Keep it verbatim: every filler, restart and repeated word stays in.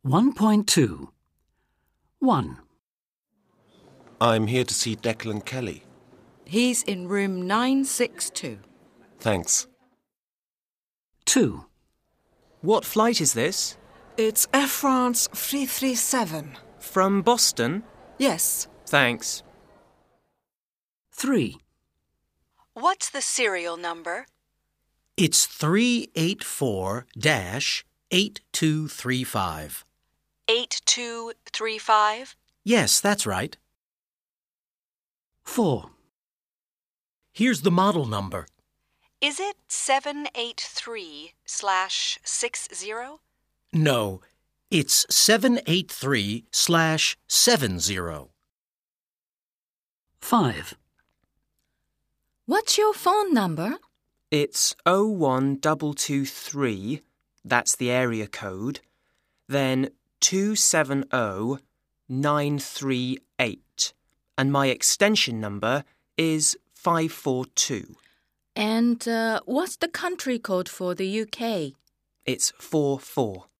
one point two. one. I'm here to see Declan Kelly. He's in room nine six two. Thanks. two. What flight is this? It's Air France three three seven. From Boston? Yes. Thanks. three. What's the serial number? It's three eight four eight two three five. eight two three five? Yes, that's right. four. Here's the model number. Is it seven eight three slash six zero? No, it's seven eight three slash seven zero. five. What's your phone number? It's oh one two two three, that's the area code, then two seven oh nine three eight, and my extension number is five four two. And uh, what's the country code for the U K? It's four four.